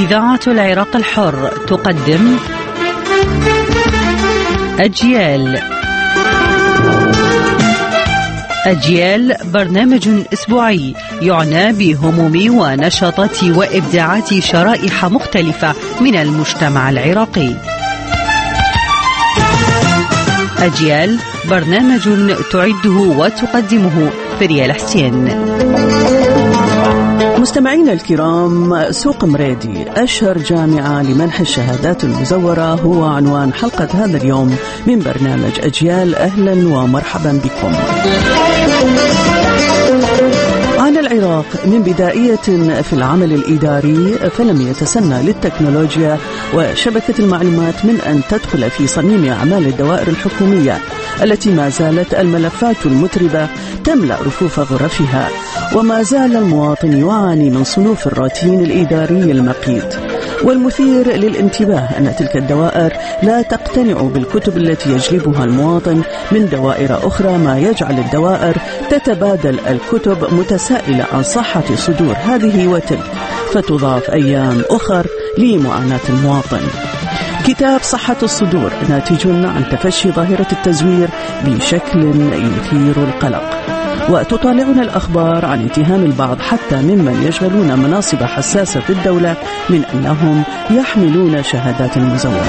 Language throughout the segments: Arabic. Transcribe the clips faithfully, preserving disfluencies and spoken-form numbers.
إذاعة العراق الحر تقدم أجيال. أجيال برنامج أسبوعي يعنى بهموم ونشاطات وإبداعات شرائح مختلفة من المجتمع العراقي. أجيال برنامج تعده وتقدمه فريال حسين. مستمعينا الكرام، سوق مريدي أشهر جامعة لمنح الشهادات المزورة هو عنوان حلقة هذا اليوم من برنامج أجيال. أهلا ومرحبا بكم. عانى العراق من بدائية في العمل الإداري، فلم يتسنى للتكنولوجيا وشبكة المعلومات من أن تدخل في صميم أعمال الدوائر الحكومية التي ما زالت الملفات المتربة تملأ رفوف غرفها، وما زال المواطن يعاني من صنوف الروتين الإداري المقيت. والمثير للانتباه أن تلك الدوائر لا تقتنع بالكتب التي يجلبها المواطن من دوائر أخرى، ما يجعل الدوائر تتبادل الكتب متسائلة عن صحة صدور هذه وتلك، فتضاف أيام أخر لمعاناة المواطن. كتاب صحة الصدور ناتج عن تفشي ظاهرة التزوير بشكل يثير القلق، وتطالعنا الأخبار عن اتهام البعض حتى ممن يشغلون مناصب حساسة في الدولة من أنهم يحملون شهادات مزورة.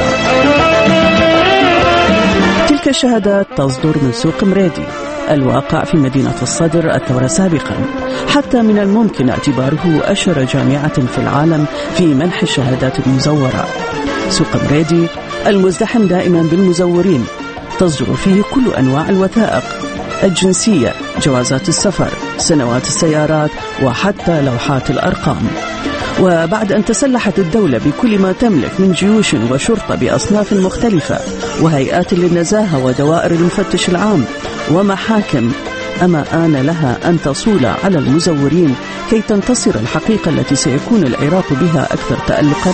تلك الشهادات تصدر من سوق مريدي الواقع في مدينة الصدر الثورة سابقا، حتى من الممكن اعتباره أشهر جامعة في العالم في منح الشهادات المزورة. سوق مريدي المزدحم دائما بالمزورين، تصدر فيه كل أنواع الوثائق: الجنسية، جوازات السفر، سنوات السيارات، وحتى لوحات الأرقام. وبعد أن تسلحت الدولة بكل ما تملك من جيوش وشرطة بأصناف مختلفة وهيئات للنزاهة ودوائر المفتش العام ومحاكم، أما آن لها أن تصول على المزورين كي تنتصر الحقيقة التي سيكون العراق بها أكثر تألقا؟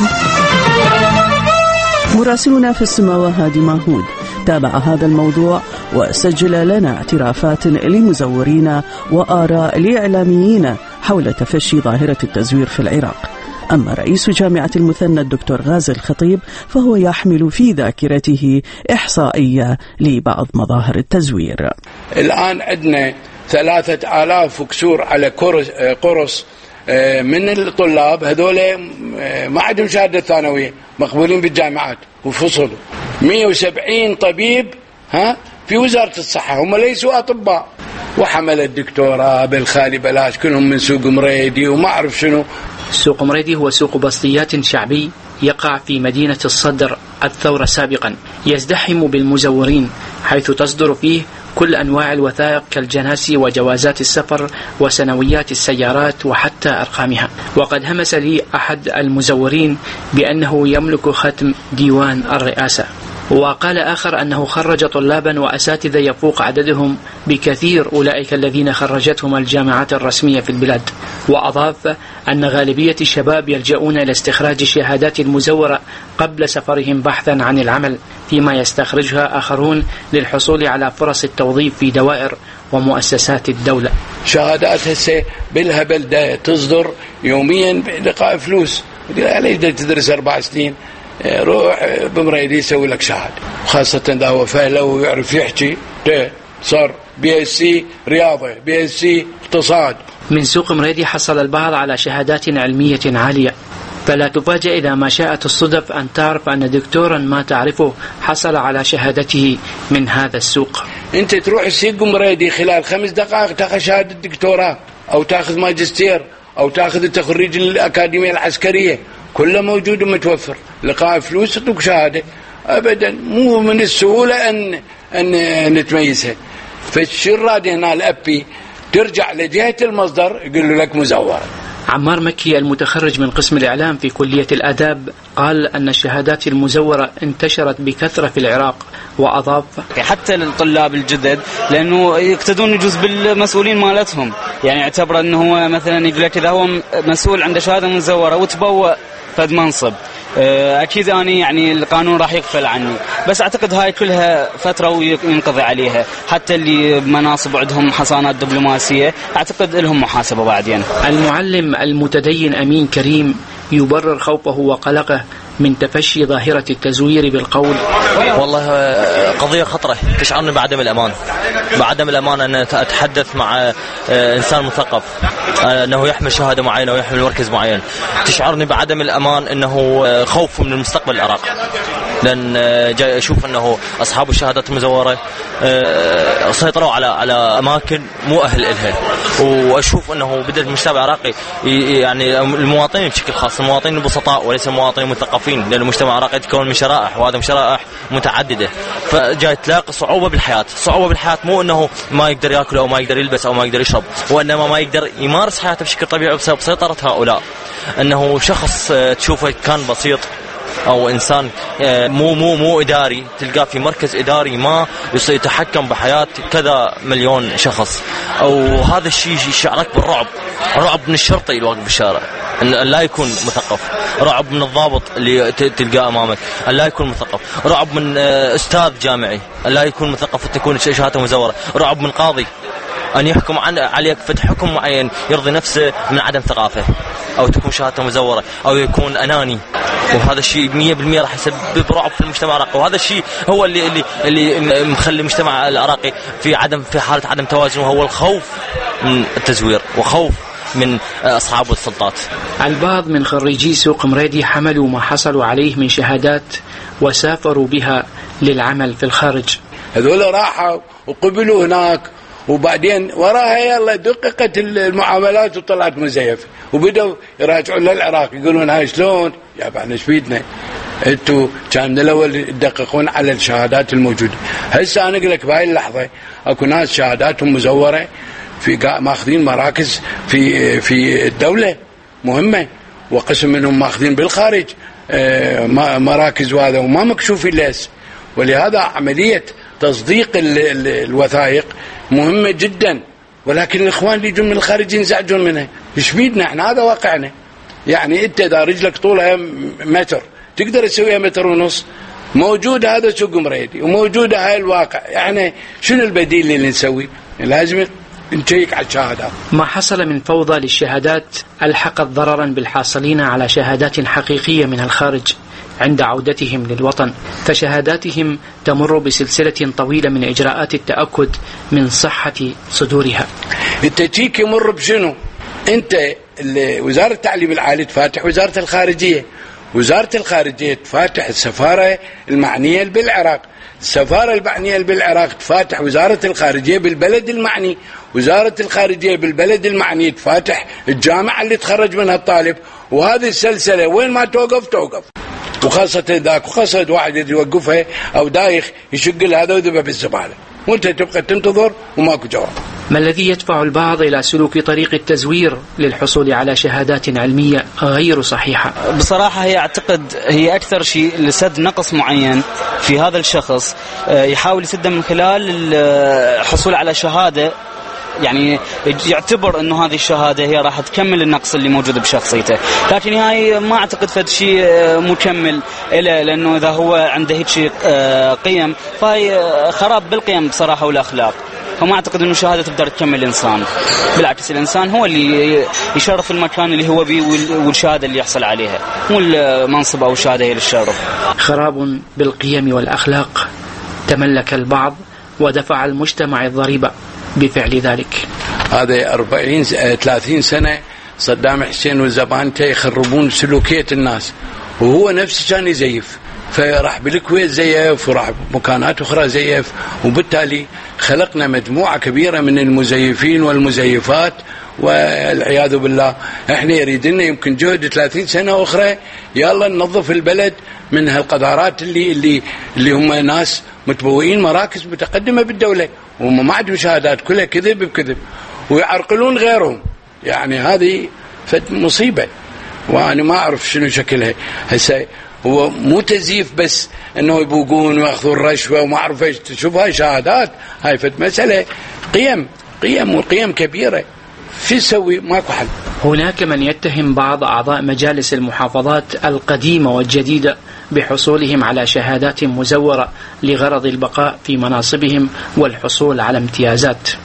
مراسلنا في السماوة هادي ماهود تابع هذا الموضوع وسجل لنا اعترافات لمزورين وآراء لإعلاميين حول تفشي ظاهرة التزوير في العراق. أما رئيس جامعة المثنى الدكتور غازي الخطيب فهو يحمل في ذاكرته إحصائية لبعض مظاهر التزوير. الآن عندنا ثلاثة آلاف وكسور على قرص من الطلاب هذول ما عندهم شهادة ثانوية مقبولين بالجامعات وفصلوا. مئة وسبعين طبيب ها في وزارة الصحة هم ليسوا أطباء، وحمل الدكتوراه بالخالي بلاش كلهم من سوق مريدي وما أعرف شنو. سوق مريدي هو سوق بسطيات شعبي يقع في مدينة الصدر الثورة سابقا، يزدحم بالمزورين حيث تصدر فيه كل أنواع الوثائق كالجناسي وجوازات السفر وسنويات السيارات وحتى أرقامها. وقد همس لي أحد المزورين بأنه يملك ختم ديوان الرئاسة، وقال آخر أنه خرج طلابا وأساتذة يفوق عددهم بكثير أولئك الذين خرجتهم الجامعات الرسمية في البلاد. وأضاف أن غالبية الشباب يلجؤون إلى استخراج الشهادات المزورة قبل سفرهم بحثا عن العمل، فيما يستخرجها آخرون للحصول على فرص التوظيف في دوائر ومؤسسات الدولة. شهادات هسه بالهبل ده تصدر يوميا بلقاء فلوس، ليش تدرس أربع سنين؟ روح بمريدي يسوي لك شهادة، خاصة إذا هو فهله ويعرف يحكي. ده صار بي اس سي رياضة، بي اس سي اقتصاد. من سوق مريدي حصل البعض على شهادات علمية عالية، فلا تفاجأ إذا ما شاءت الصدف أن تعرف أن دكتورا ما تعرفه حصل على شهادته من هذا السوق. أنت تروح السوق مريدي خلال خمس دقائق تأخذ شهادة دكتوراه أو تأخذ ماجستير أو تأخذ التخريج الأكاديمية العسكرية، كله موجود ومتوفر. لقاء فلوس تطلق شهادة أبدا، مو من السهولة أن أن نتميزها. فالشراد هنا الأبي ترجع لجهة المصدر يقول لك مزورة. عمار مكي المتخرج من قسم الإعلام في كلية الآداب قال أن الشهادات المزورة انتشرت بكثرة في العراق، وأضاف حتى للطلاب الجدد لأنه يقتدون يجوز بالمسؤولين مالتهم، يعني اعتبر أنه مثلا يقول لك إذا هو مسؤول عنده شهادة مزورة وتبوأ فد منصب أكيد أنا يعني القانون راح يغفل عني، بس أعتقد هاي كلها فترة وينقضي عليها. حتى اللي مناصب عندهم حصانات دبلوماسية أعتقد لهم محاسبة بعدين. المعلم المتدين أمين كريم يبرر خوفه وقلقه من تفشي ظاهرة التزوير بالقول. والله قضية خطرة تشعرني بعدم الأمان، بعدم الأمان أن أتحدث مع إنسان مثقف أنه يحمل شهادة معينة ويحمل مركز معين. تشعرني بعدم الأمان أنه خوف من المستقبل العراق، لأن جاي أشوف أنه أصحاب الشهادات المزورة سيطروا على على أماكن مو أهل إلها، وأشوف أنه بدأ المجتمع العراقي يعني المواطنين بشكل خاص المواطنين البسطاء وليس المواطنين المثقفين، لأن المجتمع العراقي يتكون من شرائح وهذا شرائح متعددة، فجاي تلاقي صعوبة بالحياة. صعوبة بالحياة مو أنه ما يقدر يأكل أو ما يقدر يلبس أو ما يقدر يشرب، وإنما ما يقدر يمارس حياته بشكل طبيعي بسبب سيطرة هؤلاء. أنه شخص تشوفه كان بسيط أو إنسان مو مو مو إداري تلقاه في مركز إداري ما يتحكم بحياة كذا مليون شخص، أو هذا الشيء يشعرك بالرعب، رعب من الشرطي اللي واقف بالشارع أن لا يكون مثقف، رعب من الضابط اللي تلقاه أمامك أن لا يكون مثقف، رعب من أستاذ جامعي أن لا يكون مثقف وتكون شهادته مزورة، رعب من قاضي أن يحكم عن عليك فتح حكم معين يرضي نفسه من عدم ثقافة، أو تكون شهادته مزورة، أو يكون أناني. وهذا الشيء مية بالمية راح يسبب رعب في المجتمع العراقي، وهذا الشيء هو اللي اللي اللي مخلي المجتمع العراقي في عدم في حالة عدم توازن، وهو الخوف من التزوير وخوف من أصحاب السلطات. البعض من خريجي سوق مريدي حملوا ما حصلوا عليه من شهادات وسافروا بها للعمل في الخارج. هذول راحوا وقبلوا هناك، وبعدين وراها يلا دققت المعاملات وطلعت مزيفة، وبدأوا يراجعون للعراق يقولون هاي شلون يا بعنا ايش بيدنا انتوا كان من الاول يدققون على الشهادات الموجوده. هسه انا اقول لك بهاي اللحظه اكو ناس شهاداتهم مزوره في ماخذين مراكز في في الدوله مهمه، وقسم منهم ماخذين بالخارج مراكز وهذا وما مكشوفين لهسه. ولهذا عمليه تصديق الوثائق مهمه جدا، ولكن الاخوان اللي يجون من الخارج ينزعجون منها. ايش بيدنا احنا؟ هذا واقعنا. يعني انت اذا رجلك طولها متر تقدر تسويها متر ونص، موجود هذا سوق مريدي وموجوده هاي الواقع. يعني شنو البديل اللي نسوي؟ لازم نشيك على الشهادات. ما حصل من فوضى للشهادات ألحقت ضررا بالحاصلين على شهادات حقيقية من الخارج عند عودتهم للوطن، فشهاداتهم تمر بسلسلة طويلة من إجراءات التأكد من صحة صدورها. التشيك يمر بشنو؟ انت وزارة التعليم العالي تفاتح وزارة الخارجية، وزارة الخارجية تفاتح السفارة المعنية بالعراق، السفارة المعنية بالعراق تفاتح وزارة الخارجية بالبلد المعني، وزارة الخارجية بالبلد المعني تفاتح الجامعة اللي تخرج منها الطالب، وهذه السلسلة وين ما توقف توقف. وخاصة ذاك وخاصة واحد يوقفها أو دايخ يشق هذا وذبه بالزبالة، وانت تبقى تنتظر وماكو جواب. ما الذي يدفع البعض إلى سلوك طريق التزوير للحصول على شهادات علمية غير صحيحة؟ بصراحة هي أعتقد هي أكثر شيء لسد نقص معين في هذا الشخص، يحاول يسده من خلال الحصول على شهادة، يعني يعتبر انه هذه الشهاده هي راح تكمل النقص اللي موجود بشخصيته، لكن هاي ما اعتقد فد شيء مكمل له، لانه اذا هو عنده هيك شيء قيم فهي خراب بالقيم بصراحه والاخلاق، فما اعتقد انه شهاده تقدر تكمل الانسان. بالعكس الانسان هو اللي يشرف المكان اللي هو بيه والشهاده اللي يحصل عليها، مو المنصب او الشهاده هي للشرف. خراب بالقيم والاخلاق تملك البعض ودفع المجتمع الضريبه بفعل ذلك. هذا أربعين ثلاثين سنة صدام حسين وزبانته يخربون سلوكية الناس، وهو نفسه كان يزيف، فراح بالكويت زيف وراح بمكانات أخرى زيف، وبالتالي خلقنا مجموعة كبيرة من المزيفين والمزيفات والعياذ بالله. احنا يريدنا يمكن جهد ثلاثين سنة أخرى يلا ننظف البلد من هالقذارات اللي اللي اللي هم ناس متبوئين مراكز متقدمة بالدولة وهم ما عندهم شهادات، كلها كذب بكذب ويعرقلون غيرهم. يعني هذه فد مصيبة وأنا ما أعرف شنو شكلها. هسه هو مو تزييف بس أنه يبوقون ويأخذون رشوة وما أعرف إيش، تشوف هاي شهادات، هاي فد مسألة قيم قيم وقيم كبيرة، في سوي ماكو حل. هناك من يتهم بعض أعضاء مجالس المحافظات القديمة والجديدة بحصولهم على شهادات مزورة لغرض البقاء في مناصبهم والحصول على امتيازات.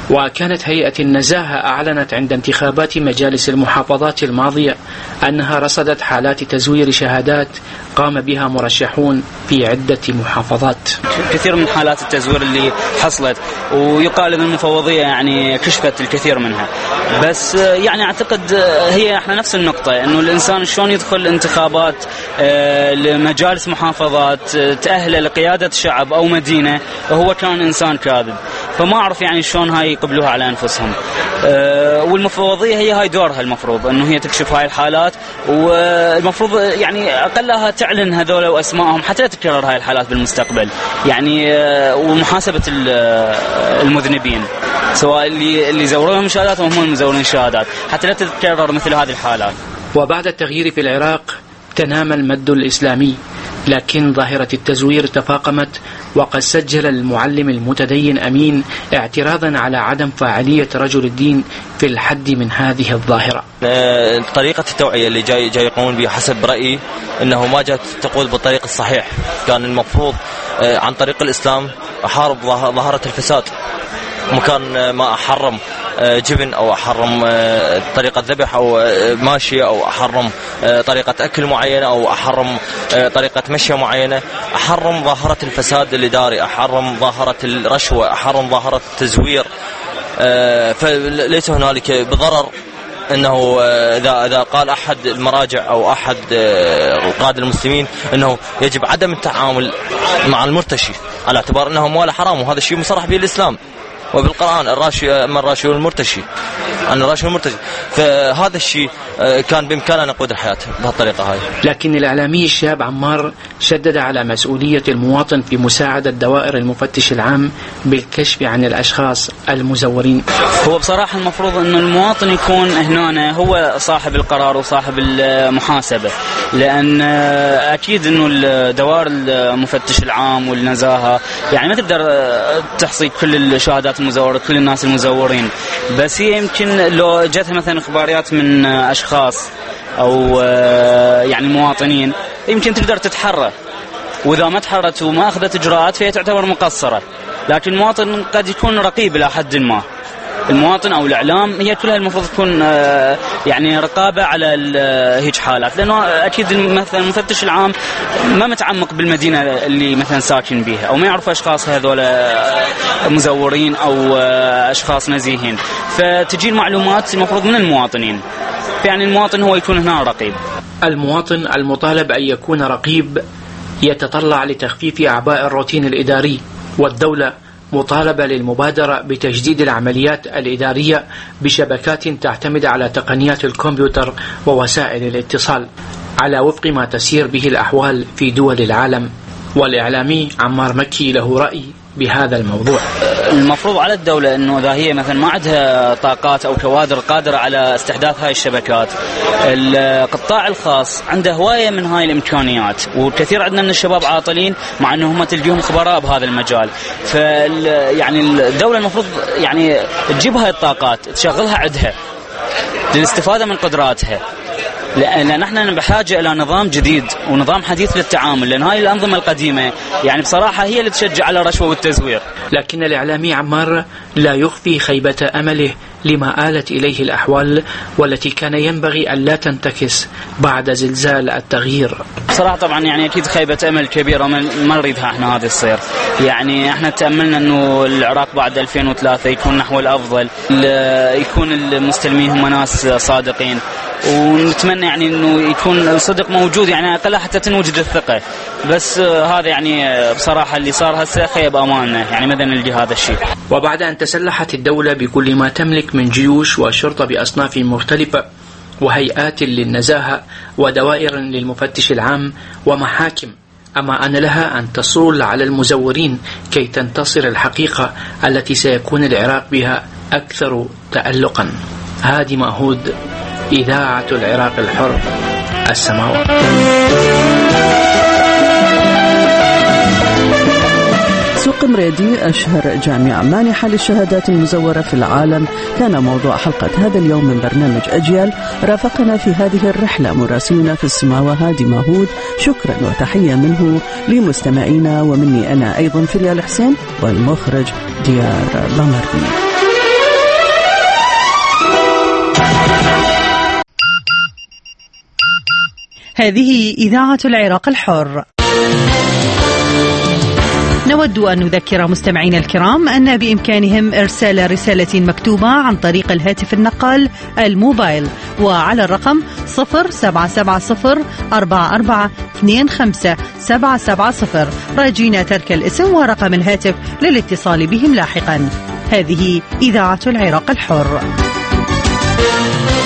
وكانت هيئة النزاهة أعلنت عند انتخابات مجالس المحافظات الماضية أنها رصدت حالات تزوير شهادات قام بها مرشحون في عدة محافظات. كثير من حالات التزوير اللي حصلت، ويقال أن المفوضية يعني كشفت الكثير منها، بس يعني أعتقد هي احنا نفس النقطة، أنه الإنسان شلون يدخل انتخابات لمجالس محافظات تأهله لقيادة شعب أو مدينة وهو كان إنسان كاذب، فما أعرف يعني شلون هاي يقبلوها على أنفسهم. والمفوضية هي هاي دورها المفروض أنه هي تكشف هاي الحالات، والمفروض يعني أقلها تعلن هذول وأسمائهم حتى لا تتكرر هاي الحالات بالمستقبل، يعني ومحاسبة المذنبين سواء اللي اللي زوروا شهادات أو هم المزورين الشهادات حتى لا تتكرر مثل هذه الحالات. وبعد التغيير في العراق تنامى المد الإسلامي، لكن ظاهرة التزوير تفاقمت، وقد سجل المعلم المتدين أمين اعتراضا على عدم فاعلية رجل الدين في الحد من هذه الظاهرة. طريقة التوعية اللي جاي جاي يقومون بها حسب رأيي أنه ما جاءت تقود بالطريق الصحيح. كان المفروض عن طريق الإسلام أحارب ظاهرة الفساد، مكان ما أحرم جبن أو أحرم طريقة ذبح أو ماشية أو أحرم طريقة أكل معينة أو أحرم طريقة مشي معينة، أحرم ظاهرة الفساد الإداري، أحرم ظاهرة الرشوة، أحرم ظاهرة التزوير. فليس هنالك بضرر أنه إذا إذا قال أحد المراجع أو أحد قادة المسلمين أنه يجب عدم التعامل مع المرتشي على اعتبار أنه أموال حرام، وهذا الشيء مصرح به الإسلام وبالقرآن، الراشي من الراشي والمرتشي عن الراشي والمرتشي. فهذا الشيء كان بإمكاننا نقود الحياة بهالطريقة هاي. لكن الإعلامي الشاب عمار شدد على مسؤولية المواطن في مساعدة دوائر المفتش العام بالكشف عن الأشخاص المزورين. هو بصراحة المفروض أنه المواطن يكون هنا هو صاحب القرار وصاحب المحاسبة، لأن أكيد أنه دوائر المفتش العام والنزاهة يعني ما تقدر تحصي كل الشهادات المزورة كل الناس المزورين، بس هي يمكن لو جتها مثلا إخباريات من أشخاص أو يعني مواطنين يمكن تقدر تتحرى، وإذا ما تحرت وما أخذت إجراءات فهي تعتبر مقصرة. لكن المواطن قد يكون رقيب إلى حد ما، المواطن أو الإعلام هي كلها المفروض تكون يعني رقابة على هيج حالات، لأنه أكيد مثلا المفتش العام ما متعمق بالمدينة اللي مثلا ساكن بيها أو ما يعرف أشخاص هذول مزورين أو أشخاص نزيهين، فتجي المعلومات المفروض من المواطنين، يعني المواطن هو يكون هنا رقيب. المواطن المطالب أن يكون رقيب يتطلع لتخفيف أعباء الروتين الإداري، والدولة مطالبة للمبادرة بتجديد العمليات الإدارية بشبكات تعتمد على تقنيات الكمبيوتر ووسائل الاتصال على وفق ما تسير به الأحوال في دول العالم. والإعلامي عمار مكي له رأي بهذا الموضوع. المفروض على الدولة أنه إذا هي مثلا ما عندها طاقات أو كوادر قادرة على استحداث هاي الشبكات، القطاع الخاص عنده هواية من هاي الإمكانيات، وكثير عندنا من الشباب عاطلين مع أنهم تلقيهم خبراء بهذا المجال. فال يعني الدولة المفروض يعني تجيب هاي الطاقات تشغلها عندها للاستفادة من قدراتها، لأن نحن بحاجة إلى نظام جديد ونظام حديث للتعامل، لأن هاي الأنظمة القديمة يعني بصراحة هي اللي تشجع على الرشوة والتزوير. لكن الإعلامي عمار لا يخفي خيبة أمله لما آلت إليه الأحوال والتي كان ينبغي أن لا تنتكس بعد زلزال التغيير. بصراحة طبعا يعني أكيد خيبة أمل كبيرة ما نريدها احنا هذه تصير، يعني احنا تأملنا أنه العراق بعد ألفين وثلاثة يكون نحو الأفضل، يكون المستلمين هم ناس صادقين، ونتمنى يعني أنه يكون الصدق موجود، يعني أقل حتى تنوجد الثقة. بس هذا يعني بصراحة اللي صار هسه خيب أماننا، يعني ماذا نلقي هذا الشيء. وبعد أن تسلحت الدولة بكل ما تملك من جيوش وشرطة بأصناف مختلفة وهيئات للنزاهة ودوائر للمفتش العام ومحاكم، أما أن لها أن تصول على المزورين كي تنتصر الحقيقة التي سيكون العراق بها أكثر تألقا. هادي ماهود، إذاعة العراق الحر، السماوات. سوق مريدي أشهر جامعة مانحة للشهادات المزورة في العالم كان موضوع حلقة هذا اليوم من برنامج أجيال. رافقنا في هذه الرحلة مراسلنا في السماوة هادي ماهود. شكرا وتحية منه لمستمعينا ومني أنا أيضا فريال حسين والمخرج ديار بمردي. هذه إذاعة العراق الحر. نود أن نذكر مستمعينا الكرام أن بإمكانهم إرسال رسالة مكتوبة عن طريق الهاتف النقال الموبايل وعلى الرقم صفر سبعة سبعة صفر أربعة أربعة اثنين خمسة سبعة سبعة صفر، راجين ترك الاسم ورقم الهاتف للاتصال بهم لاحقا. هذه إذاعة العراق الحر.